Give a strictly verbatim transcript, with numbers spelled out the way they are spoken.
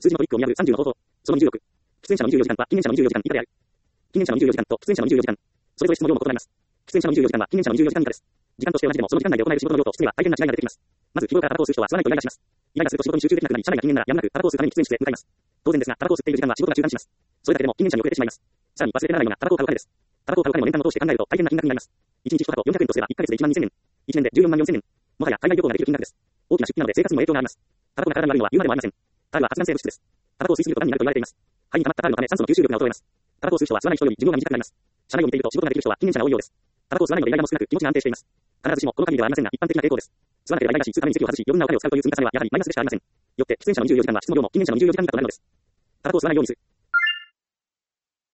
数字のトリックを見破るさんじゅうの方法。そのにじゅうろく。出演者のにじゅうよじかんは記念者のにじゅうよじかん以下である。記念者のにじゅうよじかんと出演者のにじゅうよじかん。それぞれ質の量も異なります。出演者のにじゅうよじかんは記念者のにじゅうよじかん以下です。時間として同じでもその時間内で行える仕事の量と質には大変な違いが出てきます。まず日頃からタバコを吸う人は吸わないとイライラします。イライラすると仕事に集中できなくなり、社内が記念ならやむなくタバコを吸うために喫煙室へ向かいます。当然ですが、タバコを吸っている時間は仕事が中断します。それだけでも記念者に遅れてしまいます。さらに忘れてならないのがタバコを買う金です。タバコを買う金も年間を通して考えると大変な金額になります。いちにちいち箱よんひゃくえんとすればいっかげつでいちまんにせんえん。いちねんでじゅうよんまんよんせんえん。もはや海外旅行ができる金額です。大きな出費なので生活にも影響があります。タバコが体に悪いのは言うまでもありません。タバコは発がん性物質です。タバコを吸いすぎると癌になると言われています。肺に溜まったタバコのため酸素の吸収力が衰えます。タバコを吸う人は吸わない人より寿命が短くなります。社内を見ていると仕事ができる人は記念者が多いようです。タバコを吸わないのでイライラも少なく気持ちが安定しています。必ずしもこの限りではありませんが一般的な傾向です。吸わなければイライラし、吸うために席を外し余分なお金を使うという積み重ねはやはりマイナスでしかありません。よって出演者のにじゅうよじかんは質の量も記念者のにじゅうよじかん以下となるのです。タバコを吸わないようにする。